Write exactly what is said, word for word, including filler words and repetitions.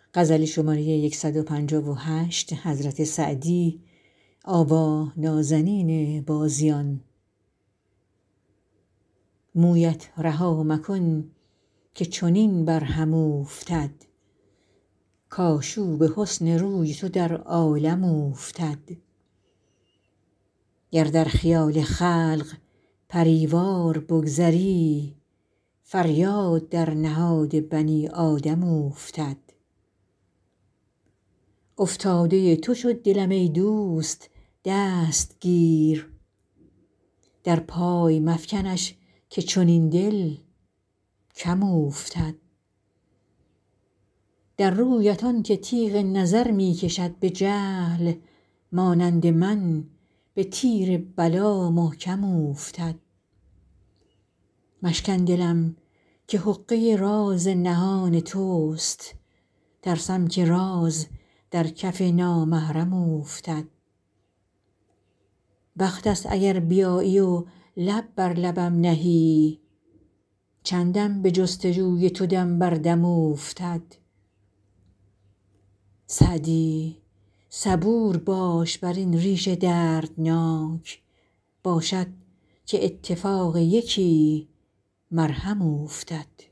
مویت رها مکن که چنین بر هم اوفتد کآشوب حسن روی تو در عالم اوفتد گر در خیال خلق پری وار بگذری فریاد در نهاد بنی آدم اوفتد افتاده تو شد دلم ای دوست دست گیر در پای مفکنش که چنین دل کم اوفتد در رویت آن که تیغ نظر می کشد به جهل مانند من به تیر بلا محکم اوفتد مشکن دلم که حقه راز نهان توست ترسم که راز در کف نامحرم اوفتد وقت است اگر بیایی و لب بر لبم نهی چندم به جستجوی تو دم بر دم اوفتد سعدی صبور باش بر این ریش دردناک باشد که اتفاق یکی مرهم اوفتد